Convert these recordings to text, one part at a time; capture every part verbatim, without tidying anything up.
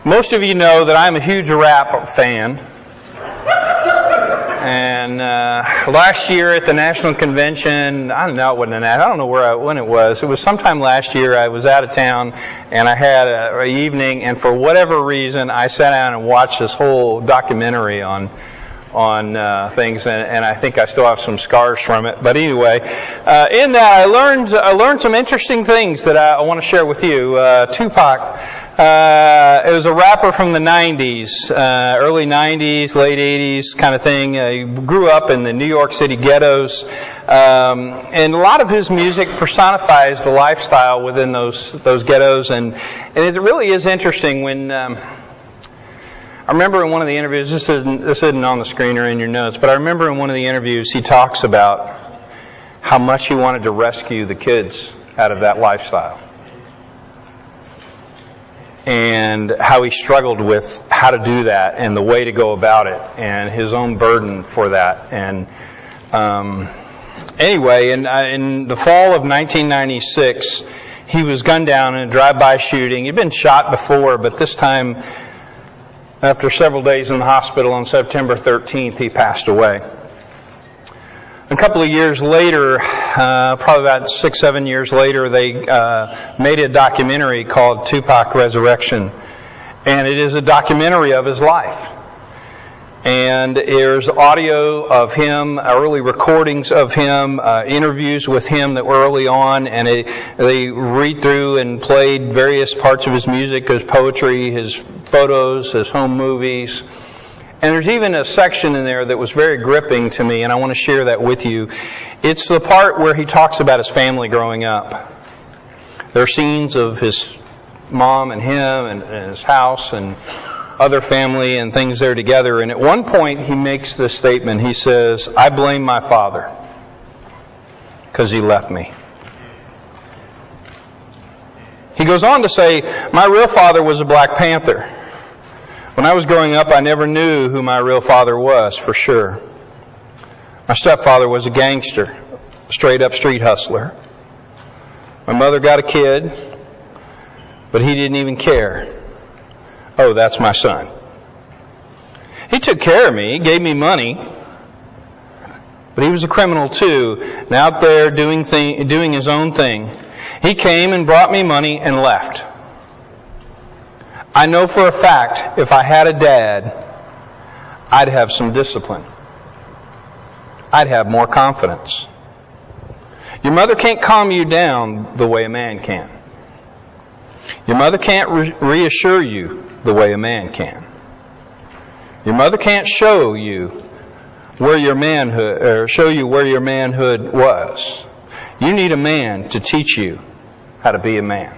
Most of you know that I'm a huge rap fan. And uh, last year at the National Convention, I don't know, it wasn't an, I don't know where I, when it was. It was sometime last year. I was out of town, and I had an evening, and for whatever reason, I sat down and watched this whole documentary on on uh, things, and, and I think I still have some scars from it. But anyway, uh, in that I learned I learned some interesting things that I, I want to share with you. Uh, Tupac, uh, it was a rapper from the nineties, uh, early nineties, late eighties kind of thing. Uh, he grew up in the New York City ghettos, um, and a lot of his music personifies the lifestyle within those those ghettos, and and it really is interesting when. Um, I remember in one of the interviews, this isn't, this isn't on the screen or in your notes, but I remember in one of the interviews he talks about how much he wanted to rescue the kids out of that lifestyle. And how he struggled with how to do that and the way to go about it and his own burden for that. And um, anyway, in, uh, in the fall of nineteen ninety-six, he was gunned down in a drive-by shooting. He'd been shot before, but this time, after several days in the hospital on September thirteenth, he passed away. A couple of years later, uh, probably about six, seven years later, they uh, made a documentary called Tupac Resurrection. And it is a documentary of his life. And there's audio of him, early recordings of him, uh, interviews with him that were early on, and it, they read through and played various parts of his music, his poetry, his photos, his home movies. And there's even a section in there that was very gripping to me, and I want to share that with you. It's the part where he talks about his family growing up. There are scenes of his mom and him and, and his house and other family and things there together. And at one point he makes this statement. He says, "I blame my father because he left me." He goes on to say, "My real father was a Black Panther. When I was growing up, I never knew who my real father was for sure. My stepfather was a gangster, straight up street hustler. My mother got a kid, but he didn't even care. Oh, that's my son. He took care of me, gave me money, but he was a criminal too, and out there doing thing, doing his own thing. He came and brought me money and left. I know for a fact if I had a dad, I'd have some discipline. I'd have more confidence. Your mother can't calm you down the way a man can. Your mother can't re- reassure you the way a man can. Your mother can't show you where your manhood, or show you where your manhood was. You need a man to teach you how to be a man."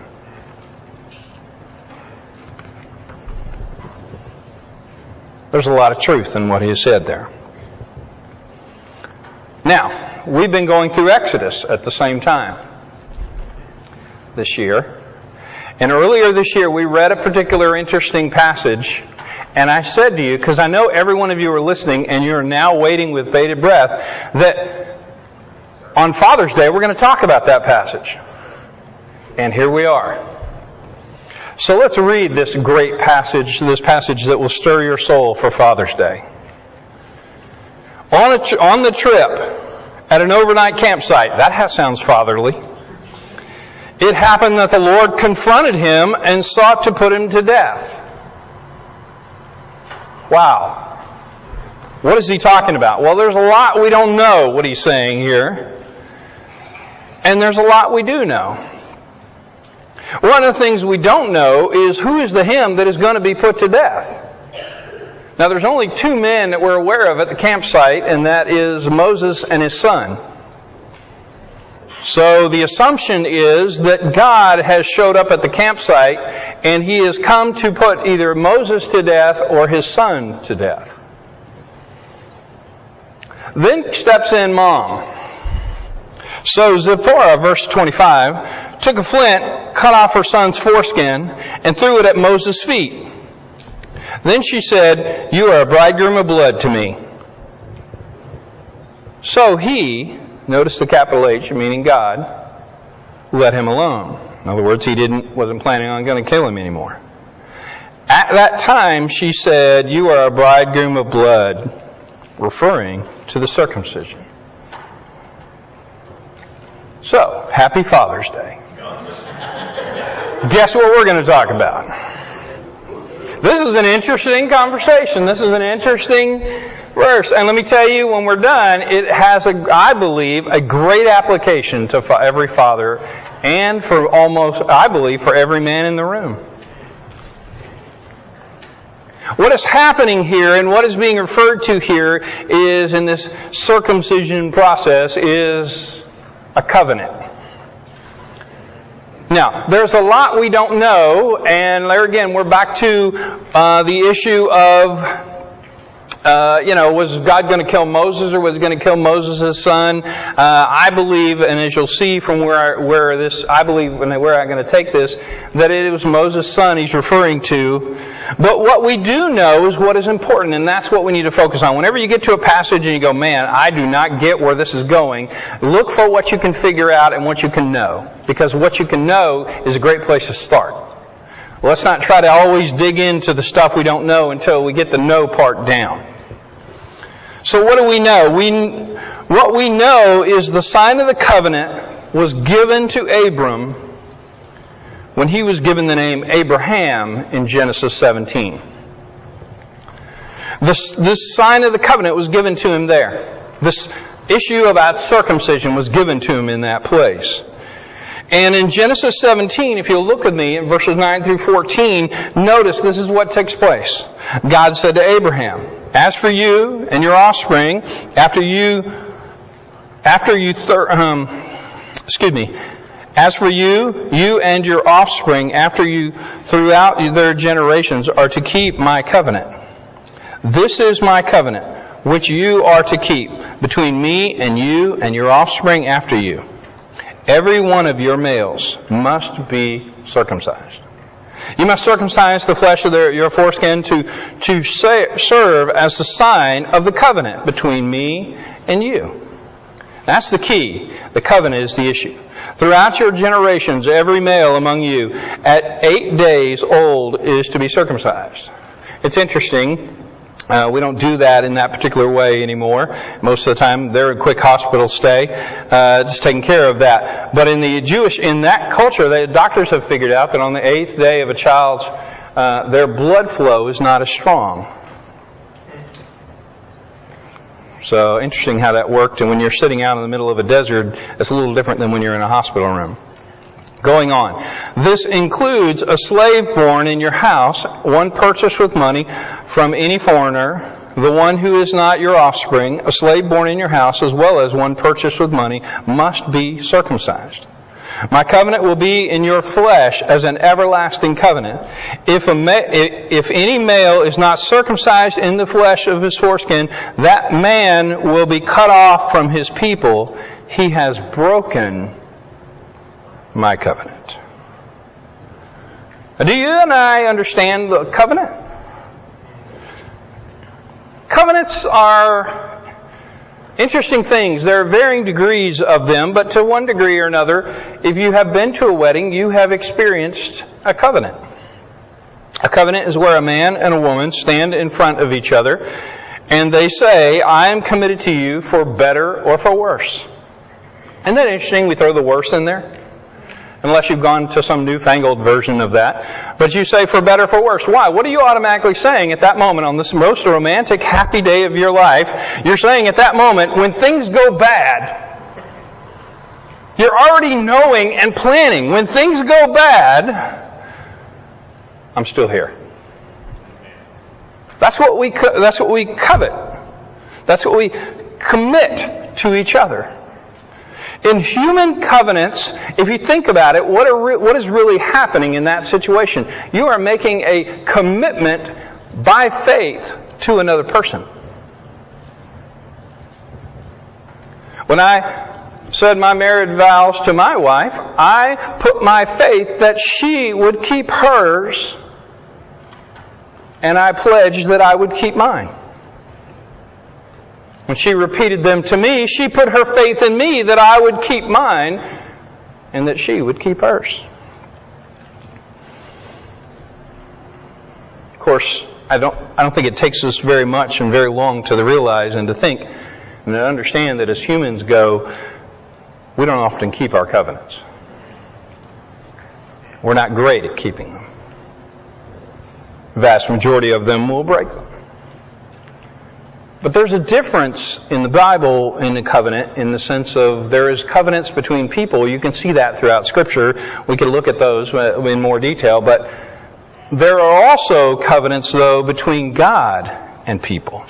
There's a lot of truth in what he has said there. Now, we've been going through Exodus at the same time this year. And earlier this year, we read a particular interesting passage, and I said to you, because I know every one of you are listening, and you're now waiting with bated breath, that on Father's Day, we're going to talk about that passage. And here we are. So let's read this great passage, this passage that will stir your soul for Father's Day. On, a tr- on the trip, at an overnight campsite, that has, sounds fatherly. It happened that the Lord confronted him and sought to put him to death. Wow. What is he talking about? Well, there's a lot we don't know what he's saying here. And there's a lot we do know. One of the things we don't know is who is the him that is going to be put to death. Now, there's only two men that we're aware of at the campsite, and that is Moses and his son. So the assumption is that God has showed up at the campsite and he has come to put either Moses to death or his son to death. Then steps in Mom. So Zipporah, verse twenty-five, took a flint, cut off her son's foreskin, and threw it at Moses' feet. Then she said, "You are a bridegroom of blood to me." So he, notice the capital H, meaning God, let him alone. In other words, he didn't wasn't planning on going to kill him anymore. At that time, she said, "You are a bridegroom of blood," referring to the circumcision. So, happy Father's Day. Guess what we're going to talk about? This is an interesting conversation. This is an interesting verse. And let me tell you, when we're done, it has, a, I believe, a great application to every father and for almost, I believe, for every man in the room. What is happening here and what is being referred to here is, in this circumcision process, is a covenant. Now, there's a lot we don't know, and there again, we're back to uh, the issue of, uh, you know, was God going to kill Moses or was He going to kill Moses' son? Uh, I believe, and as you'll see from where I, where this, I believe, and where I'm going to take this, that it was Moses' son He's referring to. But what we do know is what is important, and that's what we need to focus on. Whenever you get to a passage and you go, man, I do not get where this is going, look for what you can figure out and what you can know. Because what you can know is a great place to start. Let's not try to always dig into the stuff we don't know until we get the know part down. So what do we know? We, what we know is the sign of the covenant was given to Abram when he was given the name Abraham in Genesis seventeen. This, this sign of the covenant was given to him there. This issue about circumcision was given to him in that place. And in Genesis seventeen, if you'll look with me in verses nine through fourteen, notice this is what takes place. God said to Abraham, "As for you and your offspring, after you, after you, thir- um, excuse me, as for you, you and your offspring after you throughout their generations are to keep my covenant. This is my covenant, which you are to keep between me and you and your offspring after you. Every one of your males must be circumcised. You must circumcise the flesh of their, your foreskin to, to say, serve as the sign of the covenant between me and you." That's the key. The covenant is the issue. "Throughout your generations, every male among you at eight days old is to be circumcised." It's interesting. Uh, we don't do that in that particular way anymore. Most of the time, they're a quick hospital stay, uh, just taking care of that. But in the Jewish, in that culture, the doctors have figured out that on the eighth day of a child's, uh, their blood flow is not as strong. So, interesting how that worked. And when you're sitting out in the middle of a desert, it's a little different than when you're in a hospital room. Going on. "This includes a slave born in your house, one purchased with money from any foreigner, the one who is not your offspring, a slave born in your house, as well as one purchased with money, must be circumcised. My covenant will be in your flesh as an everlasting covenant. If, a ma- if any male is not circumcised in the flesh of his foreskin, that man will be cut off from his people. He has broken my covenant." Do you and I understand the covenant? Covenants are interesting things. There are varying degrees of them, but to one degree or another, if you have been to a wedding, you have experienced a covenant. A covenant is where a man and a woman stand in front of each other and they say, "I am committed to you for better or for worse." Isn't that interesting? We throw the worse in there. Unless you've gone to some newfangled version of that. But you say for better, for worse. Why? What are you automatically saying at that moment on this most romantic, happy day of your life? You're saying at that moment, when things go bad, you're already knowing and planning. When things go bad, I'm still here. That's what we, co- that's what we covet. That's what we commit to each other. In human covenants, if you think about it, what, are re- what is really happening in that situation? You are making a commitment by faith to another person. When I said my marriage vows to my wife, I put my faith that she would keep hers, and I pledged that I would keep mine. When she repeated them to me, she put her faith in me that I would keep mine and that she would keep hers. course, I don't, I don't think it takes us very much and very long to realize and to think and to understand that as humans go, we don't often keep our covenants. We're not great at keeping them. The vast majority of them will break them. But there's a difference in the Bible in the covenant in the sense of there is covenants between people. You can see that throughout Scripture. We could look at those in more detail. But there are also covenants, though, between God and people.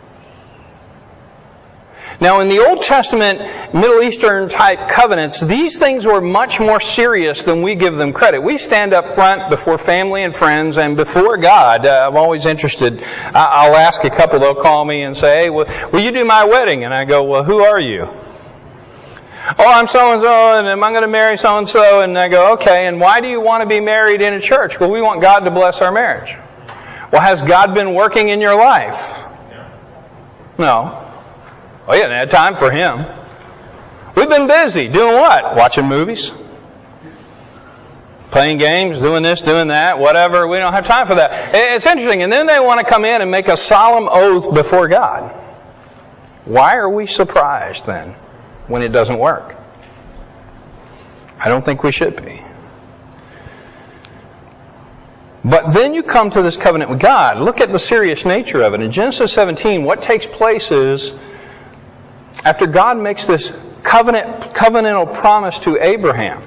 Now, in the Old Testament, Middle Eastern type covenants, these things were much more serious than we give them credit. We stand up front before family and friends and before God. Uh, I'm always interested. I'll ask a couple, they'll call me and say, hey, well, will you do my wedding? And I go, well, who are you? Oh, I'm so-and-so, and am I going to marry so-and-so? And I go, okay, and why do you want to be married in a church? Well, we want God to bless our marriage. Well, has God been working in your life? No. Well, you haven't had time for Him. We've been busy. Doing what? Watching movies. Playing games, doing this, doing that, whatever. We don't have time for that. It's interesting. And then they want to come in and make a solemn oath before God. Why are we surprised then when it doesn't work? I don't think we should be. But then you come to this covenant with God. Look at the serious nature of it. In Genesis seventeen, what takes place is, after God makes this covenant, covenantal promise to Abraham,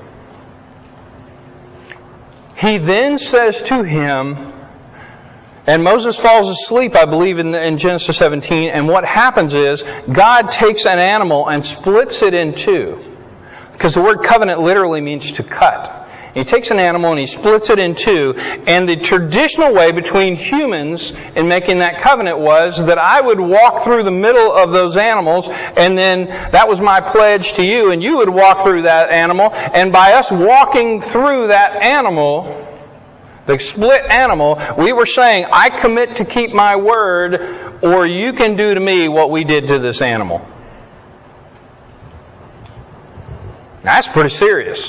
He then says to him, and Moses falls asleep, I believe, in, in Genesis seventeen, and what happens is, God takes an animal and splits it in two. Because the word covenant literally means to cut. He takes an animal and he splits it in two. And the traditional way between humans in making that covenant was that I would walk through the middle of those animals, and then that was my pledge to you, and you would walk through that animal. And by us walking through that animal, the split animal, we were saying, I commit to keep my word, or you can do to me what we did to this animal. That's pretty serious.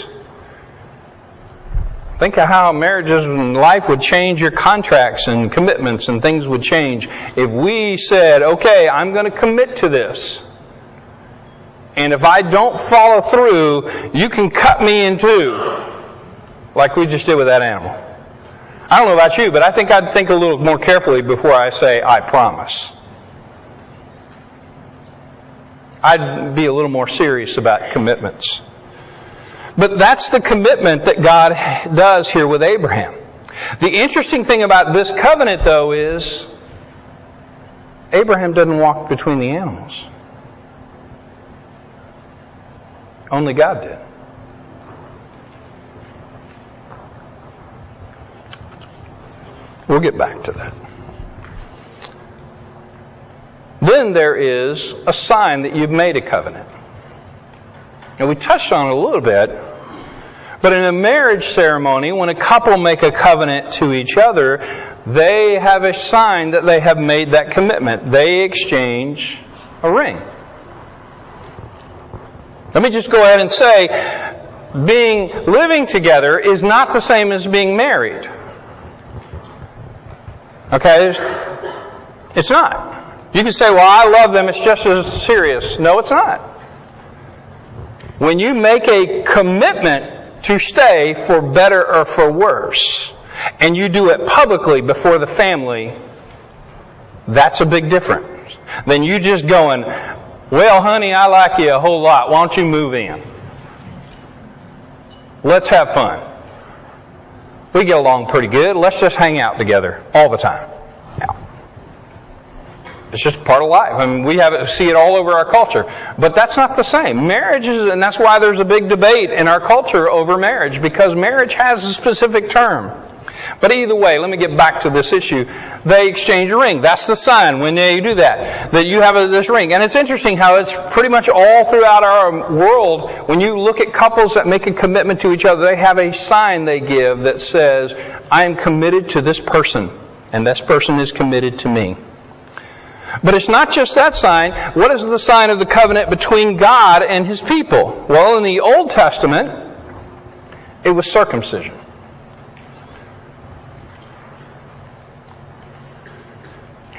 Think of how marriages and life would change, your contracts and commitments and things would change if we said, okay, I'm going to commit to this. And if I don't follow through, you can cut me in two. Like we just did with that animal. I don't know about you, but I think I'd think a little more carefully before I say, I promise. I'd be a little more serious about commitments. But that's the commitment that God does here with Abraham. The interesting thing about this covenant, though, is Abraham doesn't walk between the animals. Only God did. We'll get back to that. Then there is a sign that you've made a covenant. And we touched on it a little bit, but in a marriage ceremony, when a couple make a covenant to each other, they have a sign that they have made that commitment. They exchange a ring. Let me just go ahead and say, being living together is not the same as being married. Okay? It's not. You can say, well, I love them, it's just as serious. No, it's not. When you make a commitment to stay for better or for worse, and you do it publicly before the family, that's a big difference than you just going, well, honey, I like you a whole lot. Why don't you move in? Let's have fun. We get along pretty good. Let's just hang out together all the time. It's just part of life. I mean, we have it, see it all over our culture. But that's not the same. Marriage is, and that's why there's a big debate in our culture over marriage, because marriage has a specific term. But either way, let me get back to this issue. They exchange a ring. That's the sign when they do that, that you have a, this ring. And it's interesting how it's pretty much all throughout our world. When you look at couples that make a commitment to each other, they have a sign they give that says, I am committed to this person, and this person is committed to me. But it's not just that sign. What is the sign of the covenant between God and His people? Well, in the Old Testament, it was circumcision.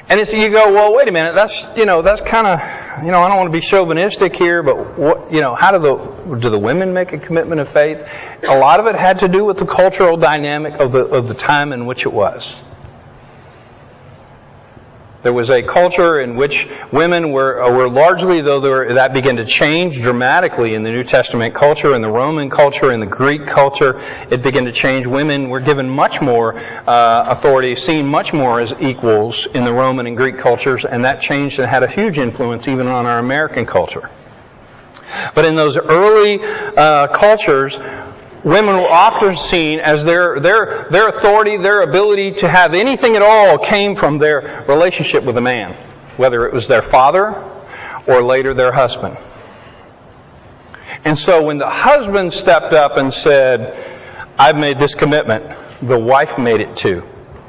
And it's, you go, well, wait a minute, that's, you know, that's kind of, you know, I don't want to be chauvinistic here, but what, you know, how do the, do the women make a commitment of faith? A lot of it had to do with the cultural dynamic of the, of the time in which it was. There was a culture in which women were, were largely, though there were, that began to change dramatically in the New Testament culture, in the Roman culture, in the Greek culture, it began to change. Women were given much more uh, authority, seen much more as equals in the Roman and Greek cultures, and that changed and had a huge influence even on our American culture. But in those early uh, cultures, women were often seen as their, their, their authority, their ability to have anything at all came from their relationship with a man, whether it was their father or later their husband. And so when the husband stepped up and said, I've made this commitment, the wife made it too.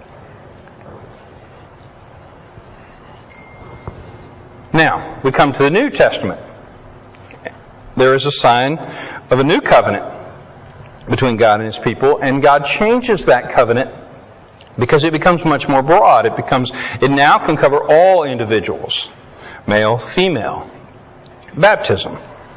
Now, we come to the New Testament. There is a sign of a new covenant between God and His people, and God changes that covenant because it becomes much more broad. It becomes, it now can cover all individuals, male, female. Baptism.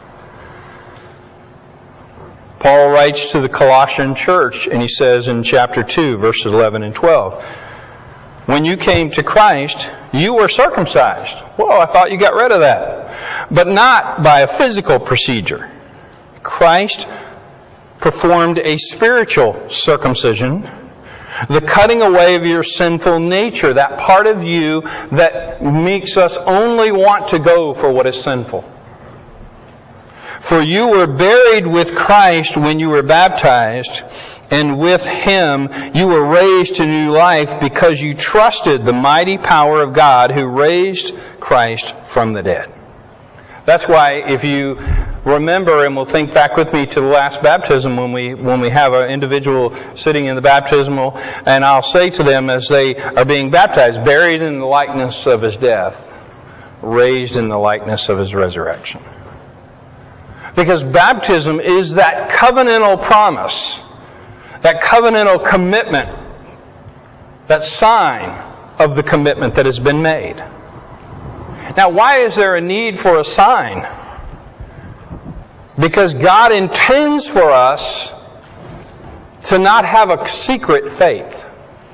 Paul writes to the Colossian church, and he says in chapter two, verses eleven and twelve, when you came to Christ, you were circumcised. Whoa, I thought you got rid of that. But not by a physical procedure. Christ performed a spiritual circumcision, the cutting away of your sinful nature, that part of you that makes us only want to go for what is sinful. For you were buried with Christ when you were baptized, and with Him you were raised to new life because you trusted the mighty power of God who raised Christ from the dead. That's why if you remember, and we'll think back with me to the last baptism when we when we have an individual sitting in the baptismal, and I'll say to them as they are being baptized, buried in the likeness of His death, raised in the likeness of His resurrection. Because baptism is that covenantal promise, that covenantal commitment, that sign of the commitment that has been made. Now, why is there a need for a sign? Because God intends for us to not have a secret faith.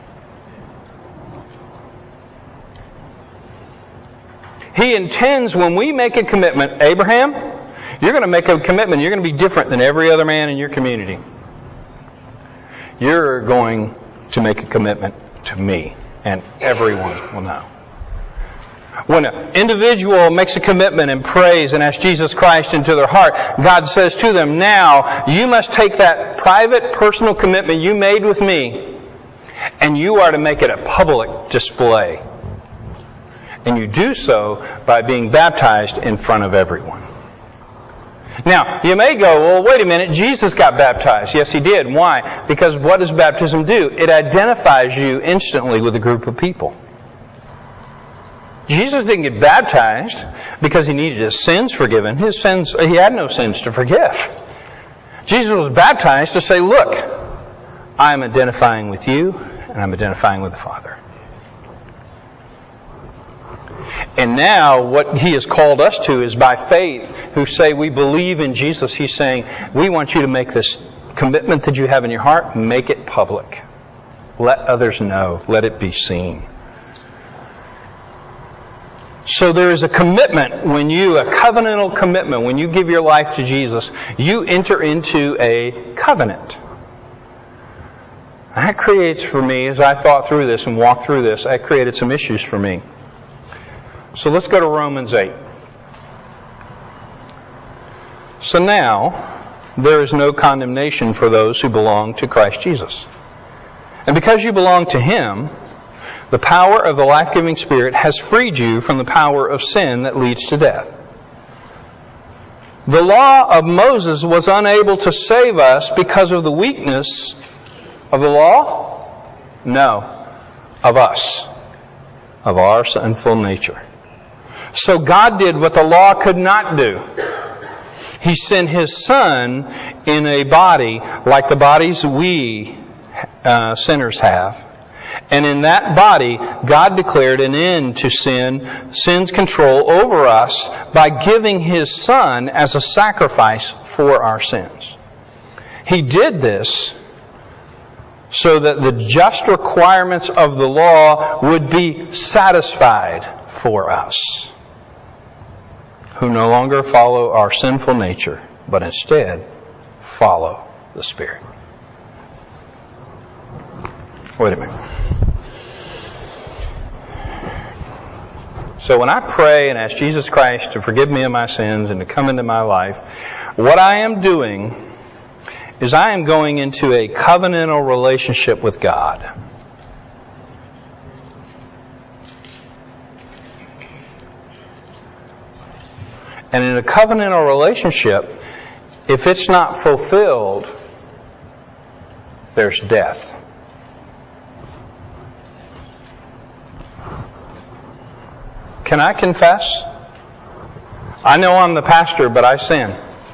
He intends when we make a commitment, Abraham, you're going to make a commitment. You're going to be different than every other man in your community. You're going to make a commitment to me, and everyone will know. When an individual makes a commitment and prays and asks Jesus Christ into their heart, God says to them, now you must take that private, personal commitment you made with me, and you are to make it a public display. And you do so by being baptized in front of everyone. Now, you may go, well, wait a minute, Jesus got baptized. Yes, He did. Why? Because what does baptism do? It identifies you instantly with a group of people. Jesus didn't get baptized because He needed His sins forgiven. His sins, He had no sins to forgive. Jesus was baptized to say, look, I'm identifying with you, and I'm identifying with the Father. And now what He has called us to is by faith, who say we believe in Jesus, He's saying, we want you to make this commitment that you have in your heart, make it public. Let others know. Let it be seen. So there is a commitment when you, a covenantal commitment, when you give your life to Jesus, you enter into a covenant. That creates for me, as I thought through this and walked through this, that created some issues for me. So let's go to Romans eight. So now, there is no condemnation for those who belong to Christ Jesus. And because you belong to Him, the power of the life-giving Spirit has freed you from the power of sin that leads to death. The law of Moses was unable to save us because of the weakness of the law? No, of us, of our sinful nature. So God did what the law could not do. He sent His Son in a body like the bodies we uh, sinners have. And in that body, God declared an end to sin, sin's control over us by giving His Son as a sacrifice for our sins. He did this so that the just requirements of the law would be satisfied for us, who no longer follow our sinful nature, but instead follow the Spirit. Wait a minute. So when I pray and ask Jesus Christ to forgive me of my sins and to come into my life, what I am doing is I am going into a covenantal relationship with God. And in a covenantal relationship, if it's not fulfilled, there's death. Can I confess? I know I'm the pastor, but I sin.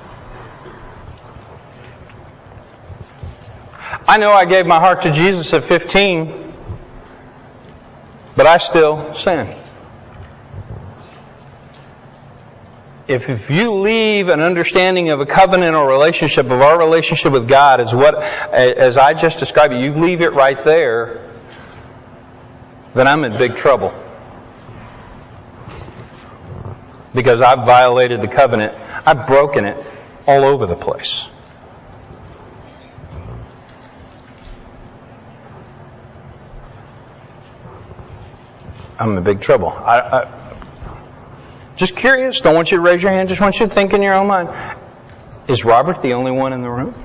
I know I gave my heart to Jesus at fifteen, but I still sin. If, if you leave an understanding of a covenantal relationship, of our relationship with God, as what, as I just described it, you leave it right there, then I'm in big trouble. Because I've violated the covenant. I've broken it all over the place. I'm in big trouble. I, I, just curious. Don't want you to raise your hand. Just want you to think in your own mind. Is Robert the only one in the room?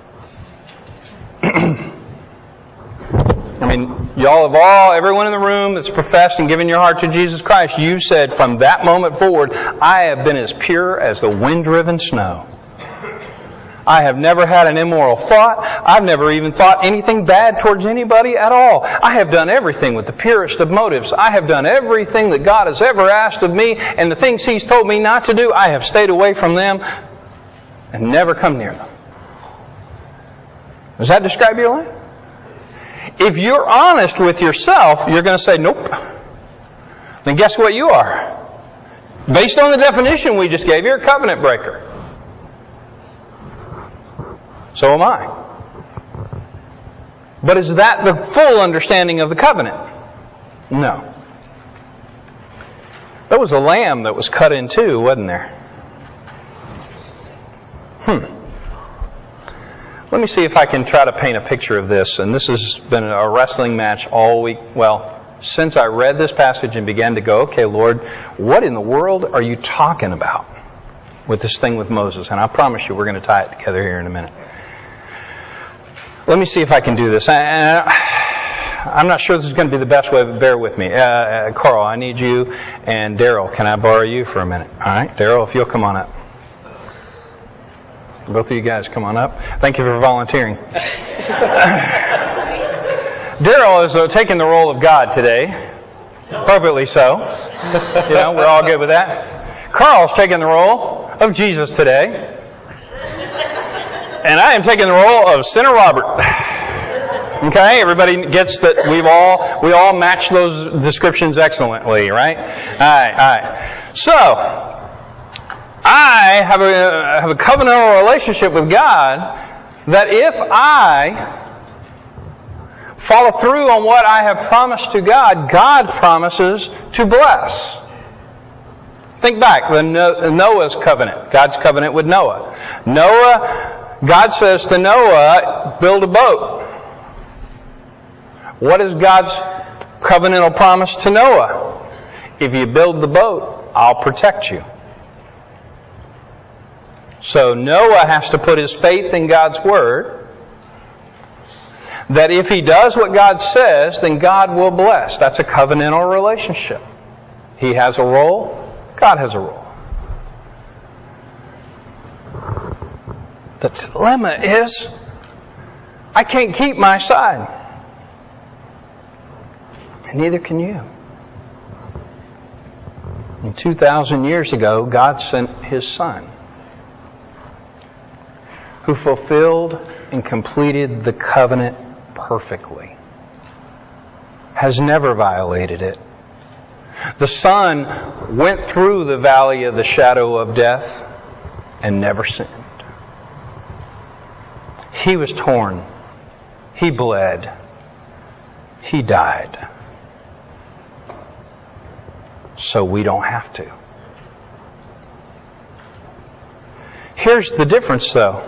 I mean, y'all have all, everyone in the room that's professed and given your heart to Jesus Christ, you said from that moment forward, I have been as pure as the wind-driven snow. I have never had an immoral thought. I've never even thought anything bad towards anybody at all. I have done everything with the purest of motives. I have done everything that God has ever asked of me, and the things He's told me not to do, I have stayed away from them and never come near them. Does that describe your life? If you're honest with yourself, you're going to say, nope. Then guess what you are? Based on the definition we just gave, you're a covenant breaker. So am I. But is that the full understanding of the covenant? No. There was a lamb that was cut in two, wasn't there? Hmm. Let me see if I can try to paint a picture of this. And this has been a wrestling match all week. Well, since I read this passage and began to go, okay, Lord, what in the world are you talking about with this thing with Moses? And I promise you we're going to tie it together here in a minute. Let me see if I can do this. I, I'm not sure this is going to be the best way, but bear with me. Uh, uh, Carl, I need you. And Daryl, can I borrow you for a minute? All right, Daryl, if you'll come on up. Both of you guys come on up. Thank you for volunteering. Daryl is uh, taking the role of God today. Appropriately so. You know, we're all good with that. Carl's taking the role of Jesus today. And I am taking the role of Sinner Robert. Okay, everybody gets that we've all, we all match those descriptions excellently, right? Alright, alright. So, I have a, have a covenantal relationship with God that if I follow through on what I have promised to God, God promises to bless. Think back, the Noah's covenant, God's covenant with Noah. Noah, God says to Noah, build a boat. What is God's covenantal promise to Noah? If you build the boat, I'll protect you. So Noah has to put his faith in God's Word, that if he does what God says, then God will bless. That's a covenantal relationship. He has a role, God has a role. The dilemma is, I can't keep my side. And neither can you. And two thousand years ago, God sent His Son, who fulfilled and completed the covenant perfectly. has never violated it. The Son went through the valley of the shadow of death and never sinned. He was torn. He bled. He died. So we don't have to. Here's the difference, though.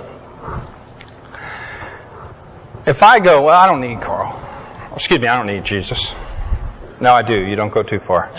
If I go, well, I don't need Carl. Excuse me, I don't need Jesus. No, I do. You don't go too far.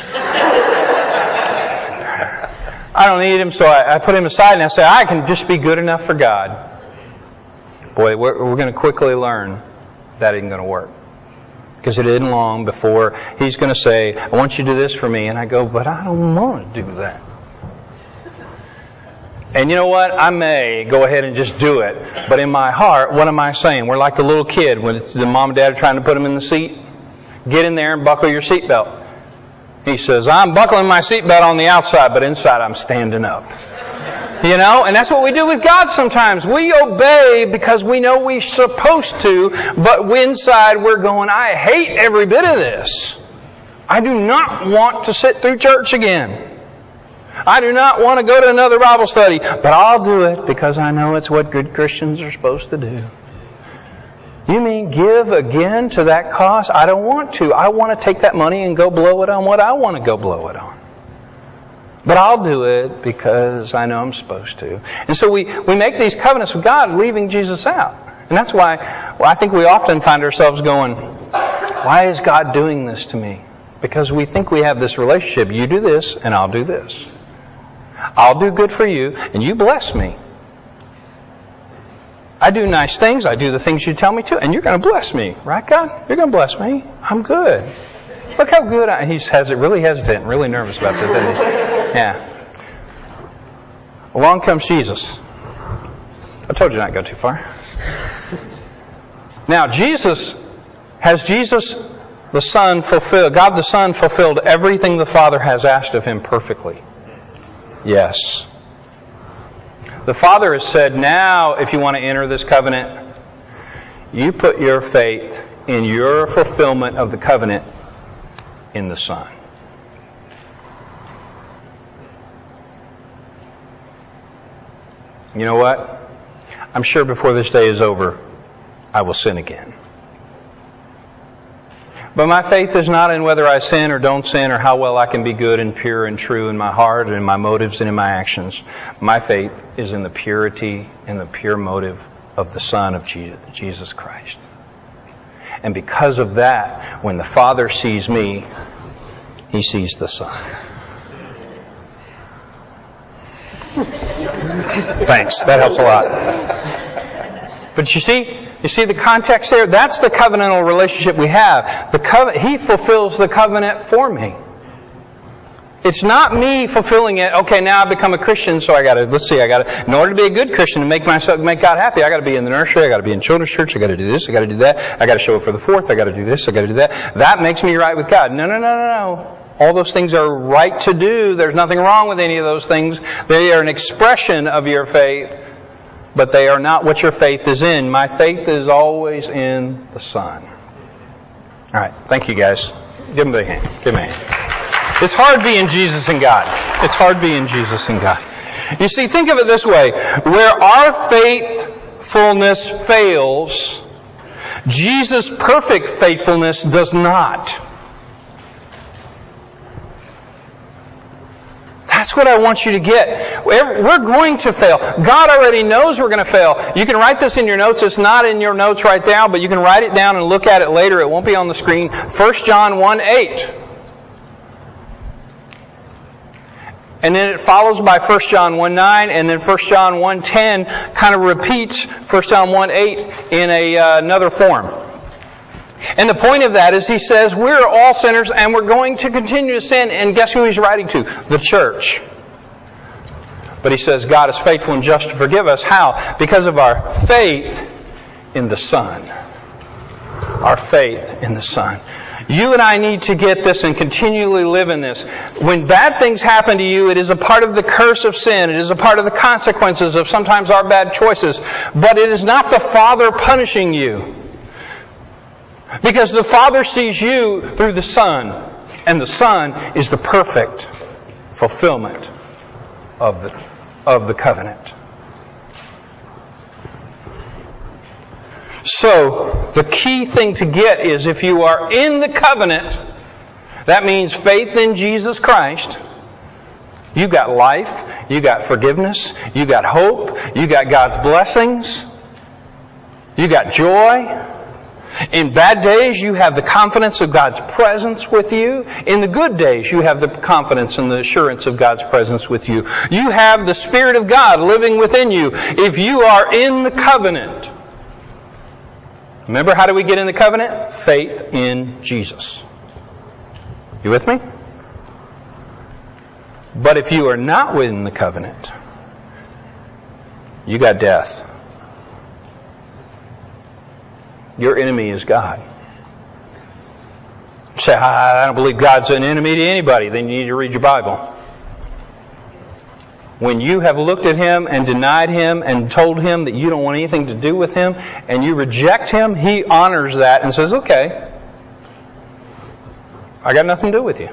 I don't need Him, so I, I put Him aside and I say, I can just be good enough for God. Boy, we're, we're going to quickly learn that isn't going to work. Because it isn't long before He's going to say, I want you to do this for me. And I go, but I don't want to do that. And you know what? I may go ahead and just do it. But in my heart, what am I saying? We're like the little kid when the mom and dad are trying to put him in the seat. Get in there and buckle your seatbelt. He says, I'm buckling my seatbelt on the outside, but inside I'm standing up. You know, and that's what we do with God sometimes. We obey because we know we're supposed to, but inside we're going, I hate every bit of this. I do not want to sit through church again. I do not want to go to another Bible study, but I'll do it because I know it's what good Christians are supposed to do. You mean give again to that cause? I don't want to. I want to take that money and go blow it on what I want to go blow it on. But I'll do it because I know I'm supposed to. And so we, we make these covenants with God, leaving Jesus out. And that's why well, I think we often find ourselves going, why is God doing this to me? Because we think we have this relationship. You do this and I'll do this. I'll do good for you and you bless me. I do nice things. I do the things you tell me to, and you're going to bless me. Right, God? You're going to bless me. I'm good. Look how good I am. He's has it really hesitant, really nervous about this, isn't he? Yeah. Along comes Jesus. I told you not to go too far. Now, Jesus, has Jesus the Son fulfilled, God the Son fulfilled everything the Father has asked of Him perfectly? Yes. The Father has said, now, if you want to enter this covenant, you put your faith in your fulfillment of the covenant in the Son. You know what? I'm sure before this day is over, I will sin again. But my faith is not in whether I sin or don't sin or how well I can be good and pure and true in my heart and in my motives and in my actions. My faith is in the purity and the pure motive of the Son of Jesus Christ. And because of that, when the Father sees me, He sees the Son. Thanks. That helps a lot. But you see, you see the context there? That's the covenantal relationship we have. The covenant, He fulfills the covenant for me. It's not me fulfilling it. Okay, now I've become a Christian, so I got to. Let's see. I got to. In order to be a good Christian and make myself, make God happy, I got to be in the nursery. I got to be in children's church. I got to do this. I got to do that. I got to show up for the fourth. I got to do this. I got to do that. That makes me right with God. No, no, no, no, no. All those things are right to do. There's nothing wrong with any of those things. They are an expression of your faith, but they are not what your faith is in. My faith is always in the Son. All right. Thank you, guys. Give them a hand. Give them a hand. It's hard being Jesus and God. It's hard being Jesus and God. You see, think of it this way. Where our faithfulness fails, Jesus' perfect faithfulness does not. That's what I want you to get. We're going to fail. God already knows we're going to fail. You can write this in your notes. It's not in your notes right now, but you can write it down and look at it later. It won't be on the screen. First John one eight. And then it follows by First John one nine, and then First John one ten kind of repeats First John one eight in a, uh, another form. And the point of that is he says we're all sinners and we're going to continue to sin. And guess who he's writing to? The church. But he says God is faithful and just to forgive us. How? Because of our faith in the Son. Our faith in the Son. You and I need to get this and continually live in this. When bad things happen to you, it is a part of the curse of sin. It is a part of the consequences of sometimes our bad choices. But it is not the Father punishing you. Because the Father sees you through the Son, and the Son is the perfect fulfillment of the, of the covenant. So, the key thing to get is if you are in the covenant, that means faith in Jesus Christ. You got life, you got forgiveness, you got hope, you got God's blessings, you got joy. In bad days, you have the confidence of God's presence with you. In the good days, you have the confidence and the assurance of God's presence with you. You have the Spirit of God living within you if you are in the covenant. Remember, how do we get in the covenant? Faith in Jesus. You with me? But if you are not within the covenant, you got death. Your enemy is God. You say, I don't believe God's an enemy to anybody. Then you need to read your Bible. When you have looked at Him and denied Him and told Him that you don't want anything to do with Him, and you reject Him, He honors that and says, okay, I got nothing to do with you.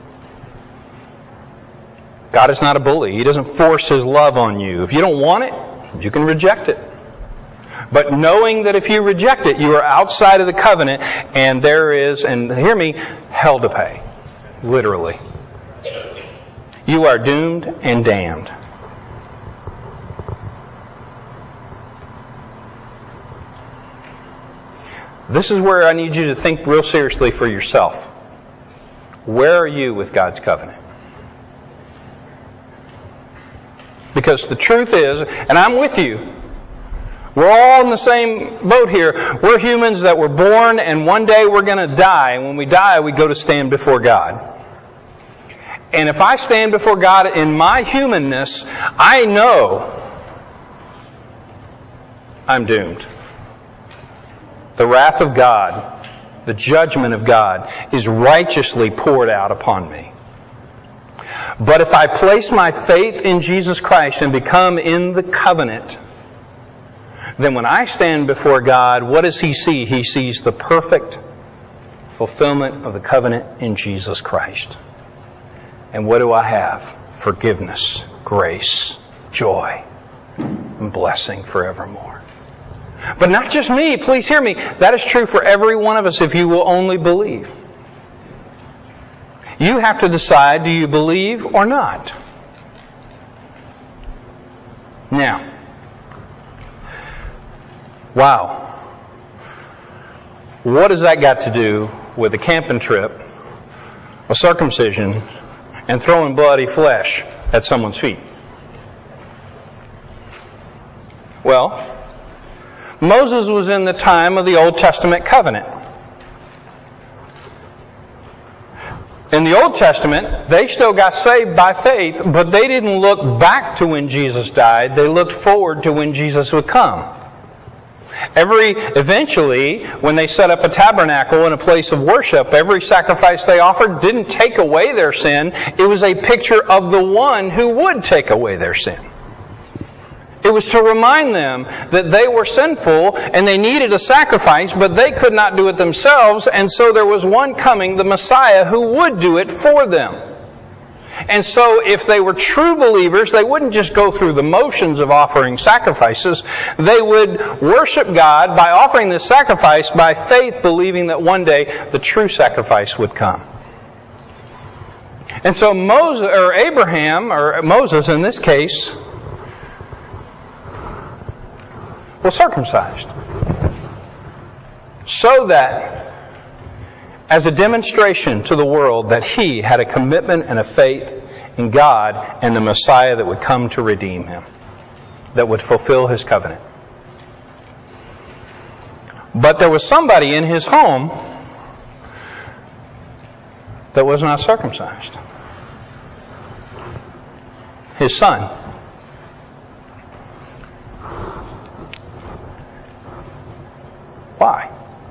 God is not a bully. He doesn't force His love on you. If you don't want it, you can reject it. But knowing that if you reject it, you are outside of the covenant, and there is, and hear me, hell to pay. Literally. You are doomed and damned. This is where I need you to think real seriously for yourself. Where are you with God's covenant? Because the truth is, and I'm with you, we're all in the same boat here. We're humans that were born, and one day we're going to die. And when we die, we go to stand before God. And if I stand before God in my humanness, I know I'm doomed. The wrath of God, the judgment of God, is righteously poured out upon me. But if I place my faith in Jesus Christ and become in the covenant, then when I stand before God, what does He see? He sees the perfect fulfillment of the covenant in Jesus Christ. And what do I have? Forgiveness, grace, joy, and blessing forevermore. But not just me, please hear me. That is true for every one of us if you will only believe. You have to decide, do you believe or not? Now, wow. What has that got to do with a camping trip, a circumcision, and throwing bloody flesh at someone's feet? Well, Moses was in the time of the Old Testament covenant. In the Old Testament, they still got saved by faith, but they didn't look back to when Jesus died. They looked forward to when Jesus would come. Every, eventually, when they set up a tabernacle and a place of worship, every sacrifice they offered didn't take away their sin. It was a picture of the one who would take away their sin. It was to remind them that they were sinful and they needed a sacrifice, but they could not do it themselves, and so there was one coming, the Messiah, who would do it for them. And so if they were true believers, they wouldn't just go through the motions of offering sacrifices. They would worship God by offering this sacrifice by faith, believing that one day the true sacrifice would come. And so Moses, or Abraham, or Moses in this case, was circumcised. So that, as a demonstration to the world that he had a commitment and a faith in God and the Messiah that would come to redeem him, that would fulfill his covenant. But there was somebody in his home that was not circumcised. His son. Why?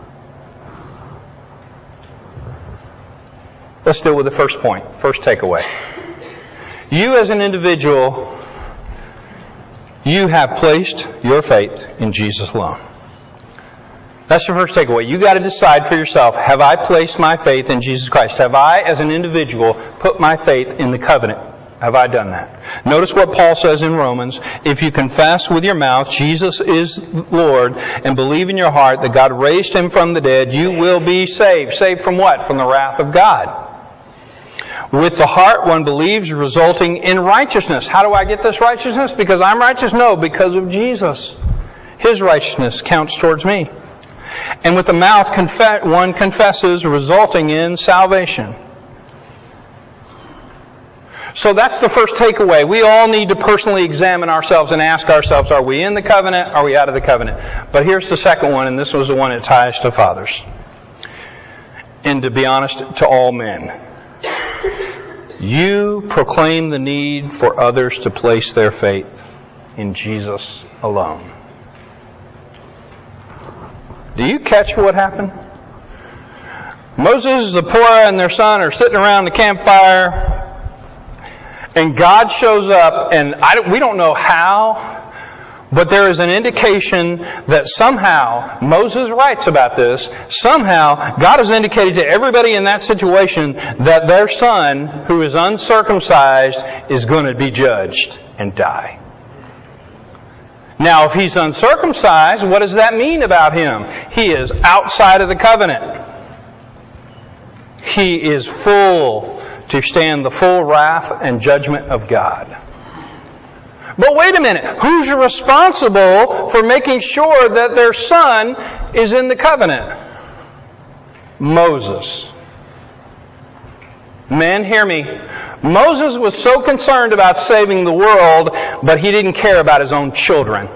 Let's deal with the first point, first takeaway. You as an individual, you have placed your faith in Jesus alone. That's the first takeaway. You got to decide for yourself, have I placed my faith in Jesus Christ? Have I, as an individual, put my faith in the covenant? Have I done that? Notice what Paul says in Romans. If you confess with your mouth Jesus is Lord and believe in your heart that God raised Him from the dead, you will be saved. Saved from what? From the wrath of God. With the heart one believes, resulting in righteousness. How do I get this righteousness? Because I'm righteous? No, because of Jesus. His righteousness counts towards me. And with the mouth confess, one confesses, resulting in salvation. So that's the first takeaway. We all need to personally examine ourselves and ask ourselves, are we in the covenant? Are we out of the covenant? But here's the second one, and this was the one that ties to fathers. And to be honest, to all men. You proclaim the need for others to place their faith in Jesus alone. Do you catch what happened? Moses, Zipporah, and their son are sitting around the campfire, and God shows up, and I don't, we don't know how, but there is an indication that somehow, Moses writes about this, somehow God has indicated to everybody in that situation that their son, who is uncircumcised, is going to be judged and die. Now, if he's uncircumcised, what does that mean about him? He is outside of the covenant. He is full to stand the full wrath and judgment of God. But wait a minute, who's responsible for making sure that their son is in the covenant? Moses. Men, hear me. Moses was so concerned about saving the world, but he didn't care about his own children.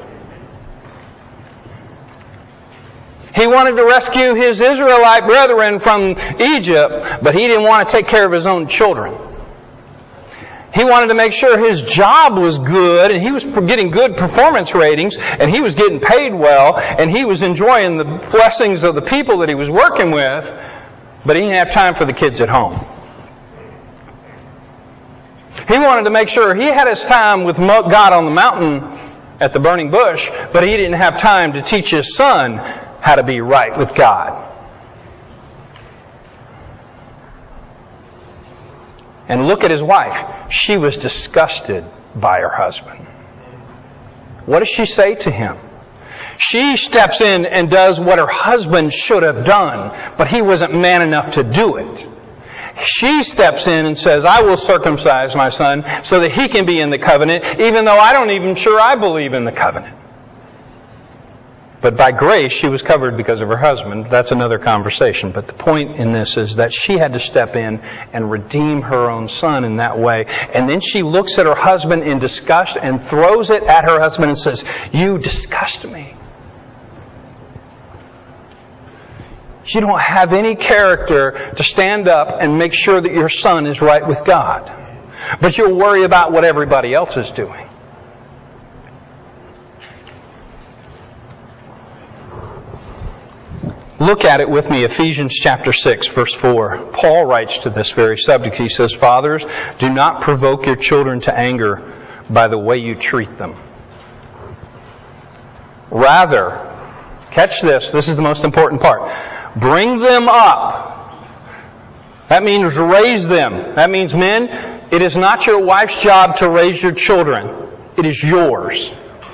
He wanted to rescue his Israelite brethren from Egypt, but he didn't want to take care of his own children. He wanted to make sure his job was good, and he was getting good performance ratings, and he was getting paid well, and he was enjoying the blessings of the people that he was working with, but he didn't have time for the kids at home. He wanted to make sure he had his time with God on the mountain at the burning bush, but he didn't have time to teach his son how to be right with God. And look at his wife. She was disgusted by her husband. What does she say to him? She steps in and does what her husband should have done, but he wasn't man enough to do it. She steps in and says, I will circumcise my son so that he can be in the covenant, even though I don't even sure I believe in the covenant. But by grace, she was covered because of her husband. That's another conversation. But the point in this is that she had to step in and redeem her own son in that way. And then she looks at her husband in disgust and throws it at her husband and says, you disgust me. You don't have any character to stand up and make sure that your son is right with God. But you'll worry about what everybody else is doing. Look at it with me, Ephesians chapter six, verse four. Paul writes to this very subject. He says, Fathers, do not provoke your children to anger by the way you treat them. Rather, catch this, this is the most important part. Bring them up. That means raise them. That means, men, it is not your wife's job to raise your children. It is yours.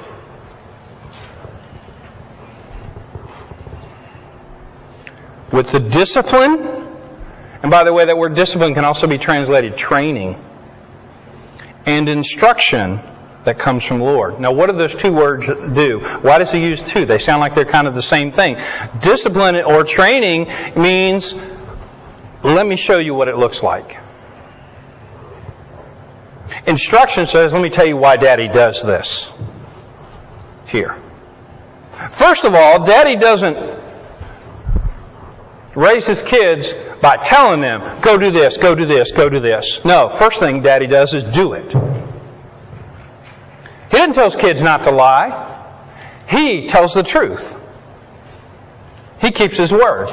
With the discipline, and by the way, that word discipline can also be translated training, and instruction that comes from the Lord. Now, what do those two words do? Why does he use two? They sound like they're kind of the same thing. Discipline or training means, let me show you what it looks like. Instruction says, let me tell you why Daddy does this. Here. First of all, Daddy doesn't raise his kids by telling them, go do this, go do this, go do this. No, first thing Daddy does is do it. He didn't tell his kids not to lie. He tells the truth. He keeps his word.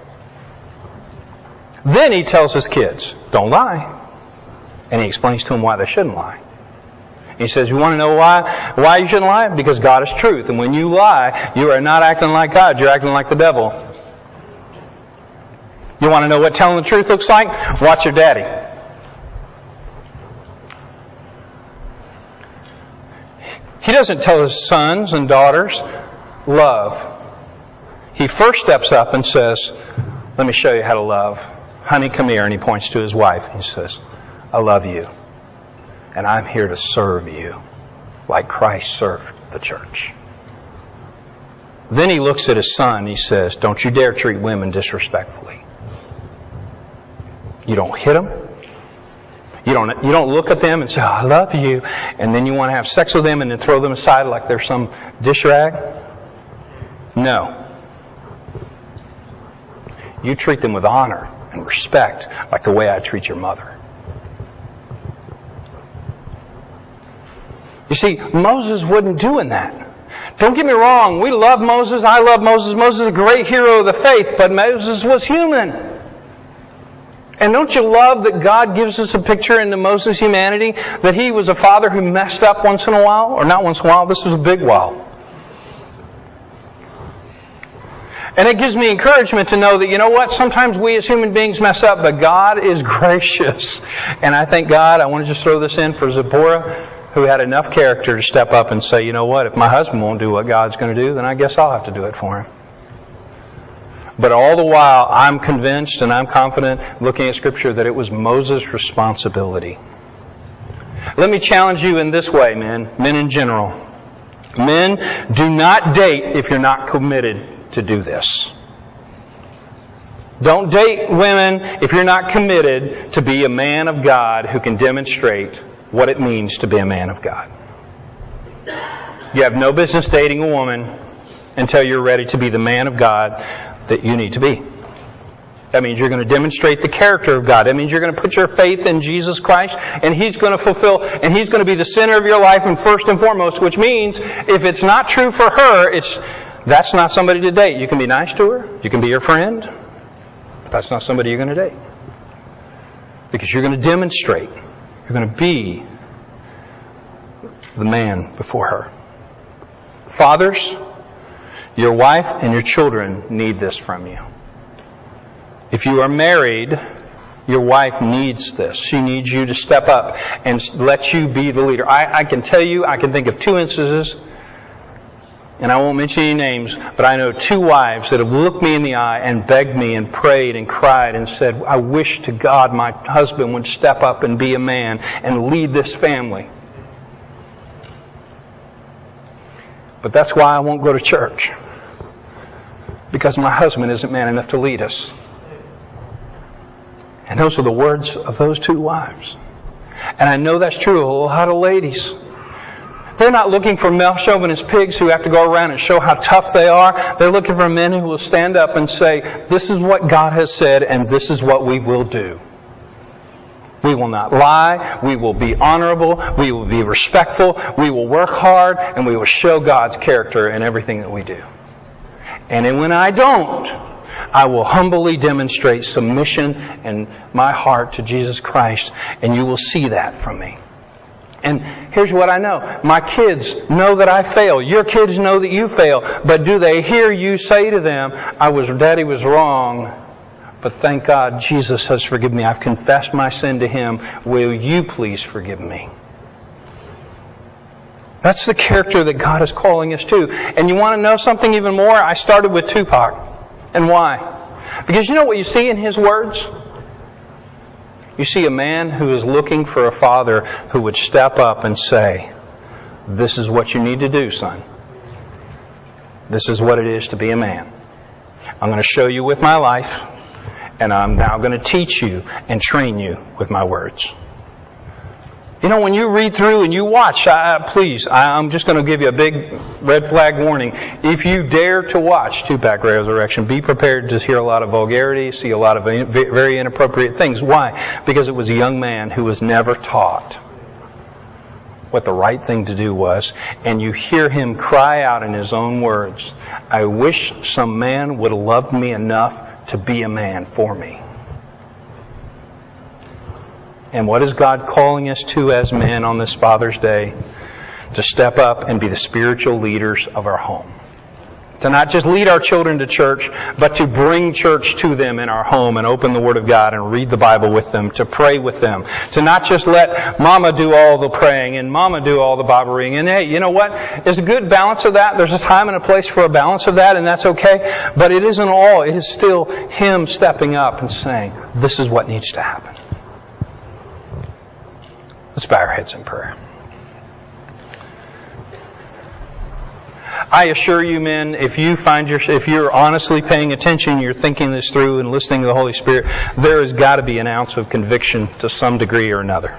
Then he tells his kids, don't lie. And he explains to them why they shouldn't lie. He says, you want to know why? Why you shouldn't lie? Because God is truth. And when you lie, you are not acting like God. You're acting like the devil. You want to know what telling the truth looks like? Watch your daddy. He doesn't tell his sons and daughters, love. He first steps up and says, let me show you how to love. Honey, come here. And he points to his wife. He says, I love you. And I'm here to serve you like Christ served the church. Then he looks at his son. He says, don't you dare treat women disrespectfully. You don't hit them. You don't, you don't look at them and say, oh, I love you. And then you want to have sex with them and then throw them aside like they're some dish rag. No. You treat them with honor and respect like the way I treat your mother. You see, Moses wasn't doing that. Don't get me wrong, we love Moses, I love Moses, Moses is a great hero of the faith, but Moses was human. And don't you love that God gives us a picture into Moses' humanity, that he was a father who messed up once in a while, or not once in a while, this was a big while. And it gives me encouragement to know that, you know what, sometimes we as human beings mess up, but God is gracious. And I thank God, I want to just throw this in for Zipporah, who had enough character to step up and say, you know what, if my husband won't do what God's going to do, then I guess I'll have to do it for him. But all the while, I'm convinced and I'm confident, looking at Scripture, that it was Moses' responsibility. Let me challenge you in this way, men, men in general. Men, do not date if you're not committed to do this. Don't date women if you're not committed to be a man of God who can demonstrate what it means to be a man of God. You have no business dating a woman until you're ready to be the man of God that you need to be. That means you're going to demonstrate the character of God. That means you're going to put your faith in Jesus Christ, and He's going to fulfill, and He's going to be the center of your life and first and foremost, which means if it's not true for her, it's that's not somebody to date. You can be nice to her. You can be her friend. But that's not somebody you're going to date. Because you're going to demonstrate. You're going to be the man before her. Fathers, your wife and your children need this from you. If you are married, your wife needs this. She needs you to step up and let you be the leader. I, I can tell you, I can think of two instances, and I won't mention any names, but I know two wives that have looked me in the eye and begged me and prayed and cried and said, I wish to God my husband would step up and be a man and lead this family. But that's why I won't go to church. Because my husband isn't man enough to lead us. And those are the words of those two wives. And I know that's true of a lot of ladies. They're not looking for male chauvinist pigs who have to go around and show how tough they are. They're looking for men who will stand up and say, this is what God has said and this is what we will do. We will not lie. We will be honorable. We will be respectful. We will work hard and we will show God's character in everything that we do. And then when I don't, I will humbly demonstrate submission and my heart to Jesus Christ, and you will see that from me. And here's what I know. My kids know that I fail. Your kids know that you fail. But do they hear you say to them, I was, Daddy was wrong, but thank God Jesus has forgiven me. I've confessed my sin to Him. Will you please forgive me? That's the character that God is calling us to. And you want to know something even more? I started with Tupac. And why? Because you know what you see in his words? You see a man who is looking for a father who would step up and say, this is what you need to do, son. This is what it is to be a man. I'm going to show you with my life, and I'm now going to teach you and train you with my words. You know, when you read through and you watch, uh, please, I, I'm just going to give you a big red flag warning. If you dare to watch Tupac Resurrection, be prepared to hear a lot of vulgarity, see a lot of very inappropriate things. Why? Because it was a young man who was never taught what the right thing to do was. And you hear him cry out in his own words, I wish some man would have loved me enough to be a man for me. And what is God calling us to as men on this Father's Day? To step up and be the spiritual leaders of our home. To not just lead our children to church, but to bring church to them in our home and open the Word of God and read the Bible with them, to pray with them. To not just let Mama do all the praying and Mama do all the Bible reading. And hey, you know what? There's a good balance of that. There's a time and a place for a balance of that, and that's okay. But it isn't all. It is still Him stepping up and saying, this is what needs to happen. Let's bow our heads in prayer. I assure you, men, if you find your, if you're honestly paying attention, you're thinking this through and listening to the Holy Spirit, there has got to be an ounce of conviction to some degree or another.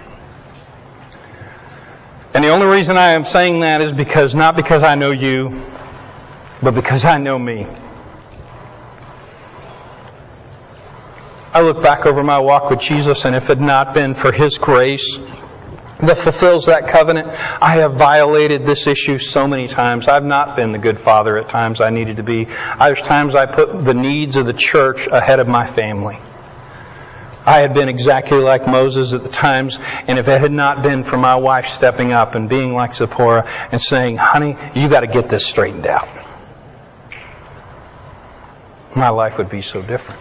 And the only reason I am saying that is because, not because I know you, but because I know me. I look back over my walk with Jesus, and if it had not been for His grace that fulfills that covenant, I have violated this issue so many times. I've not been the good father at times I needed to be. There's times I put the needs of the church ahead of my family. I had been exactly like Moses at the times, and if it had not been for my wife stepping up and being like Zipporah and saying, honey, you got to get this straightened out, my life would be so different.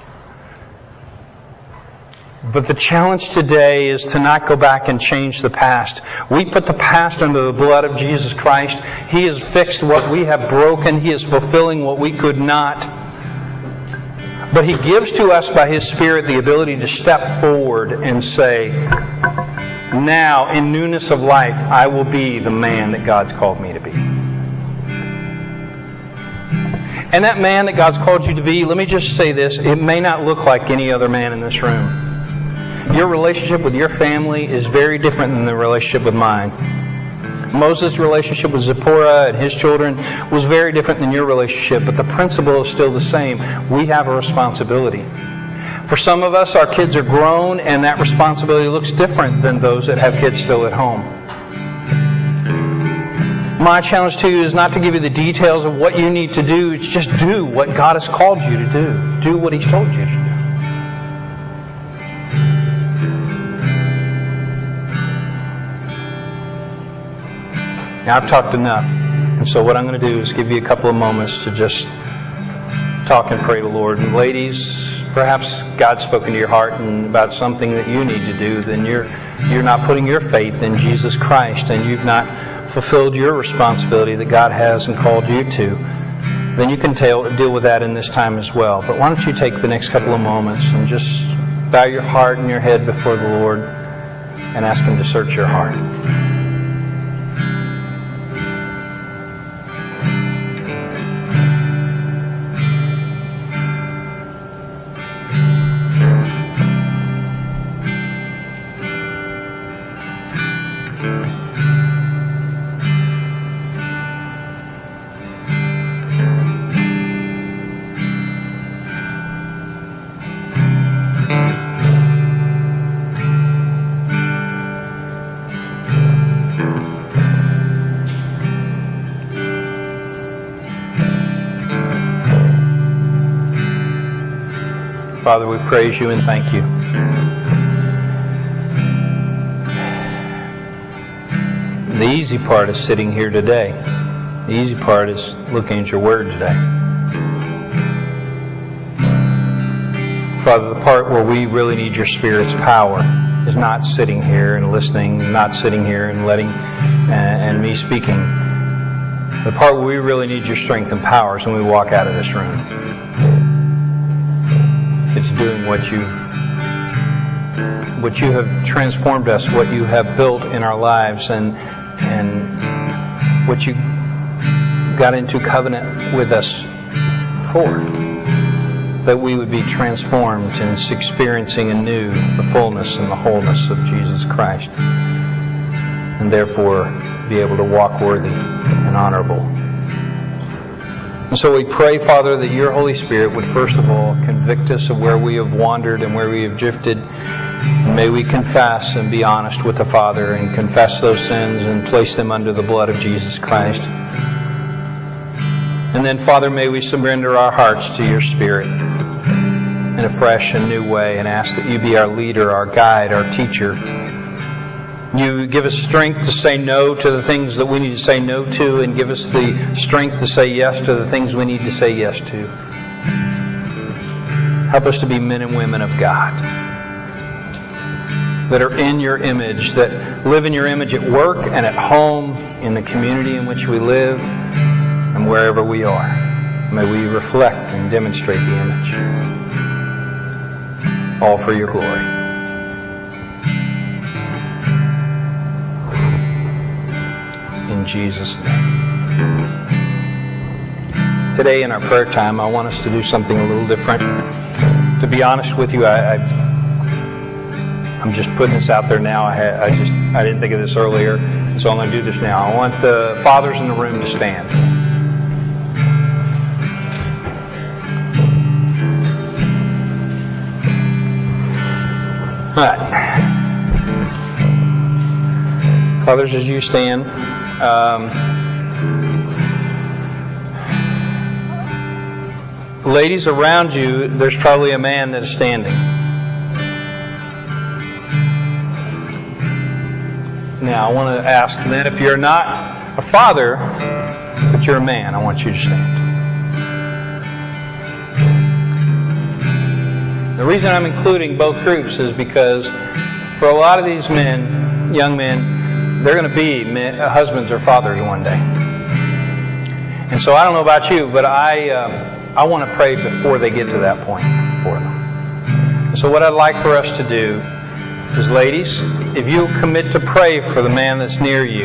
But the challenge today is to not go back and change the past. We put the past under the blood of Jesus Christ. He has fixed what we have broken. He is fulfilling what we could not. But He gives to us by His Spirit the ability to step forward and say, now, in newness of life, I will be the man that God's called me to be. And that man that God's called you to be, let me just say this, it may not look like any other man in this room. Your relationship with your family is very different than the relationship with mine. Moses' relationship with Zipporah and his children was very different than your relationship, but the principle is still the same. We have a responsibility. For some of us, our kids are grown, and that responsibility looks different than those that have kids still at home. My challenge to you is not to give you the details of what you need to do. It's just do what God has called you to do. Do what He's told you to do. Now, I've talked enough, and so what I'm going to do is give you a couple of moments to just talk and pray to the Lord. And ladies, perhaps God's spoken to your heart and about something that you need to do, then you're you're not putting your faith in Jesus Christ, and you've not fulfilled your responsibility that God has and called you to. Then you can tail, deal with that in this time as well. But why don't you take the next couple of moments and just bow your heart and your head before the Lord and ask Him to search your heart. Father, we praise You and thank You. The easy part is sitting here today. The easy part is looking at Your Word today. Father, the part where we really need Your Spirit's power is not sitting here and listening, not sitting here and letting uh, and me speaking. The part where we really need Your strength and power is when we walk out of this room. It's doing what you've, what You have transformed us, what You have built in our lives, and and what You got into covenant with us for, that we would be transformed and experiencing anew the fullness and the wholeness of Jesus Christ, and therefore be able to walk worthy and honorable. And so we pray, Father, that Your Holy Spirit would first of all convict us of where we have wandered and where we have drifted. And may we confess and be honest with the Father and confess those sins and place them under the blood of Jesus Christ. And then, Father, may we surrender our hearts to Your Spirit. And in a fresh and new way, and ask that you be our leader, our guide, our teacher. You give us strength to say no to the things that we need to say no to, and give us the strength to say yes to the things we need to say yes to. Help us to be men and women of God that are in your image, that live in your image at work and at home, in the community in which we live, and wherever we are. May we reflect and demonstrate the image. All for your glory. In Jesus' name. Today in our prayer time, I want us to do something a little different. To be honest with you, I, I, I'm just putting this out there now. I, had, I just I didn't think of this earlier, so I'm going to do this now. I want the fathers in the room to stand. All right. Fathers, as you stand, um, ladies around you, there's probably a man that is standing. Now, I want to ask that if you're not a father, but you're a man, I want you to stand. The reason I'm including both groups is because for a lot of these men, young men, they're going to be men, husbands or fathers one day. And so I don't know about you, but I um, I want to pray before they get to that point for them. And so what I'd like for us to do is, ladies, if you commit to pray for the man that's near you,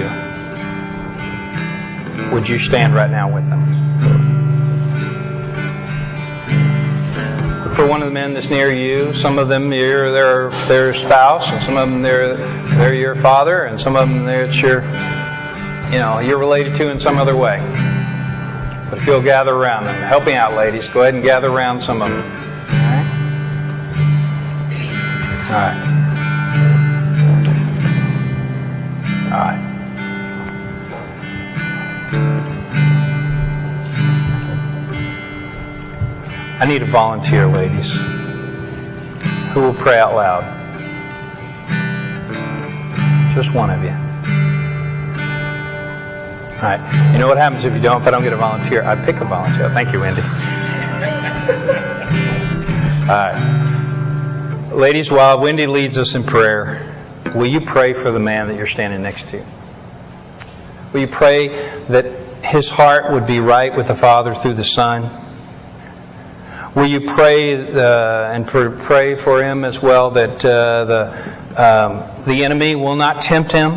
would you stand right now with them? For one of the men that's near you, some of them you're their their spouse, and some of them they're they're your father, and some of them they're your you know you're related to in some other way. But if you'll gather around them, help me out, ladies. Go ahead and gather around some of them. All right. All right. All right. I need a volunteer, ladies, who will pray out loud. Just one of you. All right. You know what happens if you don't? If I don't get a volunteer, I pick a volunteer. Thank you, Wendy. All right. Ladies, while Wendy leads us in prayer, will you pray for the man that you're standing next to? Will you pray that his heart would be right with the Father through the Son? Will you pray uh, and for, pray for him as well that uh, the um, the enemy will not tempt him,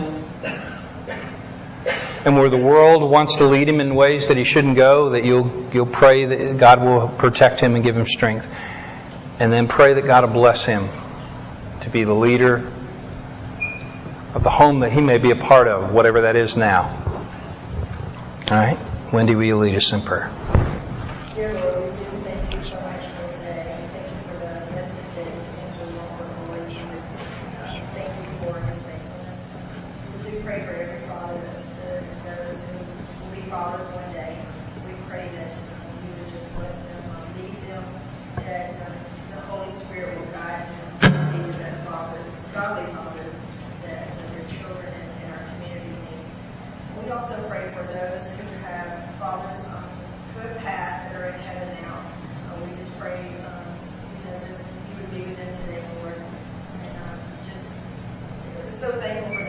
and where the world wants to lead him in ways that he shouldn't go, that you'll you'll pray that God will protect him and give him strength, and then pray that God will bless him to be the leader of the home that he may be a part of, whatever that is now. All right, Wendy, will you lead us in prayer? Dear Lord, we do thank you so much for today. Thank you for the message that you sent to Lord, Lord Jesus. Thank you for his faithfulness. We do pray for every father that stood and those who will be fathers one day. We pray that um, you would just bless them, um, lead them, that um, the Holy Spirit will guide them to be the best fathers, godly fathers that uh, their children and, and our community needs. We also pray for those who have fathers on good path that are in heaven now. Uh, we just pray, um, you know, just you would be with them today, Lord. And um, just so thankful for